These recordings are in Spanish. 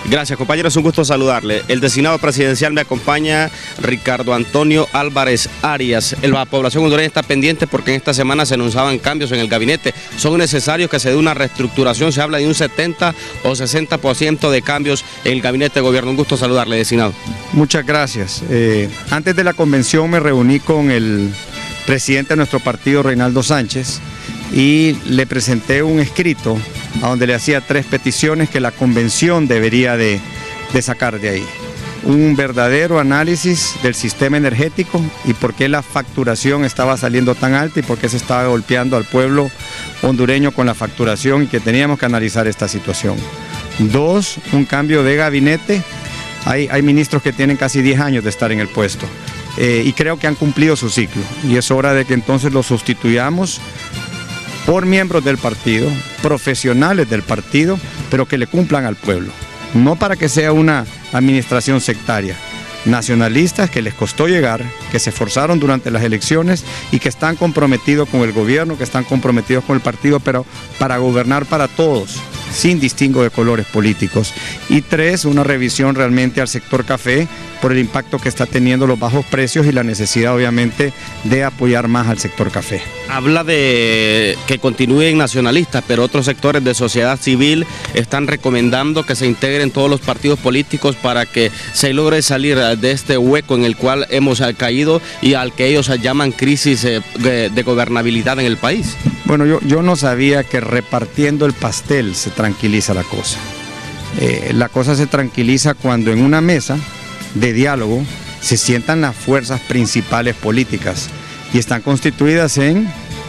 Gracias, compañero, es un gusto saludarle. El designado presidencial me acompaña, Ricardo Antonio Álvarez Arias. La población hondureña está pendiente porque en esta semana se anunciaban cambios en el gabinete. Son necesarios que se dé una reestructuración. Se habla de un 70 o 60% de cambios en el gabinete de gobierno. Un gusto saludarle, designado. Muchas gracias. Antes de la convención me reuní con el presidente de nuestro partido, Reinaldo Sánchez, y le presenté un escrito a donde le hacía 3 peticiones que la convención debería de sacar de ahí. Un verdadero análisis del sistema energético y por qué la facturación estaba saliendo tan alta y por qué se estaba golpeando al pueblo hondureño con la facturación y que teníamos que analizar esta situación. 2, un cambio de gabinete. Hay ministros que tienen casi 10 años de estar en el puesto y creo que han cumplido su ciclo y es hora de que entonces los sustituyamos por miembros del partido, profesionales del partido, pero que le cumplan al pueblo. No para que sea una administración sectaria. Nacionalistas que les costó llegar, que se esforzaron durante las elecciones y que están comprometidos con el gobierno, que están comprometidos con el partido, pero para gobernar para todos, sin distingo de colores políticos. Y 3, una revisión realmente al sector café por el impacto que está teniendo los bajos precios y la necesidad obviamente de apoyar más al sector café. Habla de que continúen nacionalistas, pero otros sectores de sociedad civil están recomendando que se integren todos los partidos políticos para que se logre salir de este hueco en el cual hemos caído y al que ellos llaman crisis de gobernabilidad en el país. Bueno, yo no sabía que repartiendo el pastel se tranquiliza la cosa. La cosa se tranquiliza cuando en una mesa de diálogo se sientan las fuerzas principales políticas y están constituidas en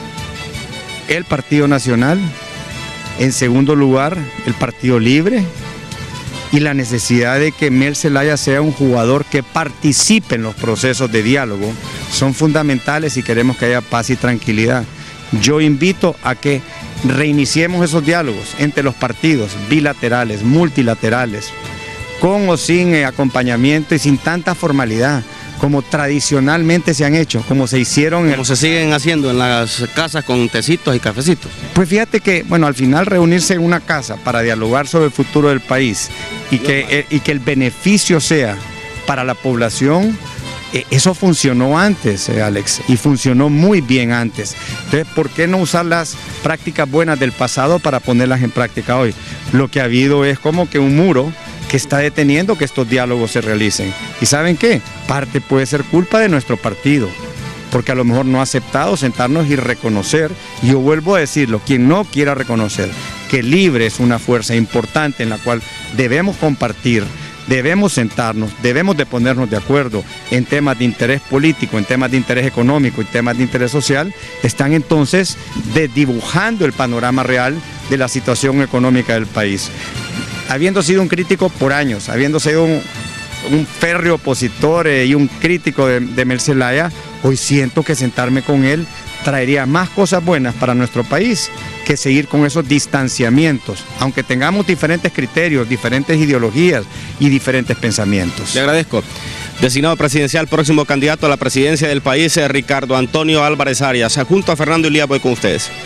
el Partido Nacional, en segundo lugar el Partido Libre y la necesidad de que Mel Zelaya sea un jugador que participe en los procesos de diálogo son fundamentales si queremos que haya paz y tranquilidad. Yo invito a que reiniciemos esos diálogos entre los partidos bilaterales, multilaterales, con o sin acompañamiento y sin tanta formalidad, como tradicionalmente se han hecho, como se hicieron... Como se siguen haciendo en las casas con tecitos y cafecitos. Pues fíjate que, bueno, al final reunirse en una casa para dialogar sobre el futuro del país y que el beneficio sea para la población, eso funcionó antes, Alex, y funcionó muy bien antes. Entonces, ¿por qué no usar las prácticas buenas del pasado para ponerlas en práctica hoy? Lo que ha habido es como que un muro que está deteniendo que estos diálogos se realicen. ¿Y saben qué? Parte puede ser culpa de nuestro partido, porque a lo mejor no ha aceptado sentarnos y reconocer, y yo vuelvo a decirlo, quien no quiera reconocer que Libre es una fuerza importante en la cual debemos compartir, debemos sentarnos, debemos de ponernos de acuerdo en temas de interés político, en temas de interés económico y temas de interés social, están entonces desdibujando el panorama real de la situación económica del país. Habiendo sido un crítico por años, habiendo sido un férreo opositor y un crítico de Mel Zelaya, hoy siento que sentarme con él traería más cosas buenas para nuestro país que seguir con esos distanciamientos, aunque tengamos diferentes criterios, diferentes ideologías y diferentes pensamientos. Le agradezco. Designado presidencial, próximo candidato a la presidencia del país, Ricardo Antonio Álvarez Arias. Junto a Fernando Elías voy con ustedes.